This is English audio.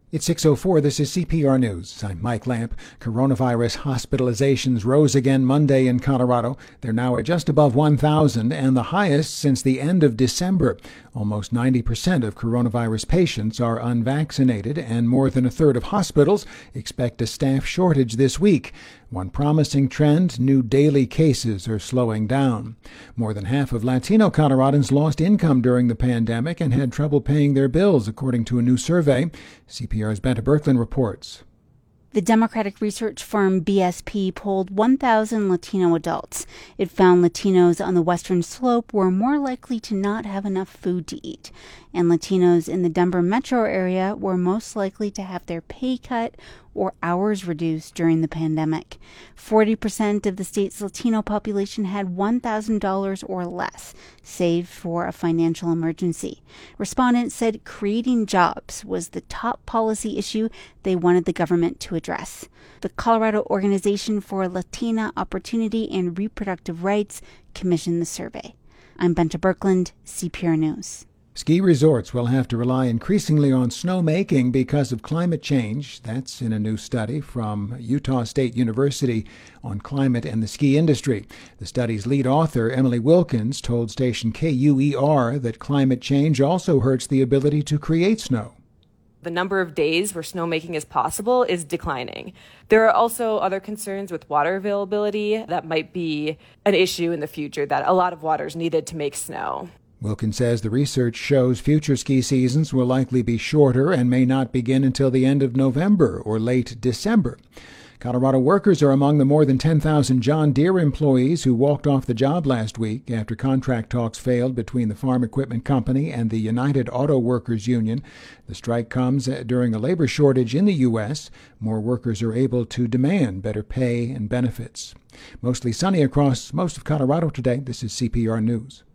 It's 6:04. This is CPR News. I'm Mike Lamp. Coronavirus hospitalizations rose again Monday in Colorado. They're now at just above 1,000 and the highest since the end of December. Almost 90% of coronavirus patients are unvaccinated, and more than a third of hospitals expect a staff shortage this week. One promising trend, new daily cases are slowing down. More than half of Latino Coloradans lost income during the pandemic and had trouble paying their bills, according to a new survey. CPR's Benta Birkeland reports. The Democratic research firm BSP polled 1,000 Latino adults. It found Latinos on the Western Slope were more likely to not have enough food to eat, and Latinos in the Denver metro area were most likely to have their pay cut or hours reduced during the pandemic. 40% of the state's Latino population had $1,000 or less saved for a financial emergency. Respondents said creating jobs was the top policy issue they wanted the government to address. The Colorado Organization for Latina Opportunity and Reproductive Rights commissioned the survey. I'm Benta Birkeland, CPR News. Ski resorts will have to rely increasingly on snowmaking because of climate change. That's in a new study from Utah State University on climate and the ski industry. The study's lead author, Emily Wilkins, told station KUER that climate change also hurts the ability to create snow. The number of days where snowmaking is possible is declining. There are also other concerns with water availability that might be an issue in the future, that a lot of water is needed to make snow. Wilkins says the research shows future ski seasons will likely be shorter and may not begin until the end of November or late December. Colorado workers are among the more than 10,000 John Deere employees who walked off the job last week after contract talks failed between the farm equipment company and the United Auto Workers Union. The strike comes during a labor shortage in the U.S. More workers are able to demand better pay and benefits. Mostly sunny across most of Colorado today. This is CPR News.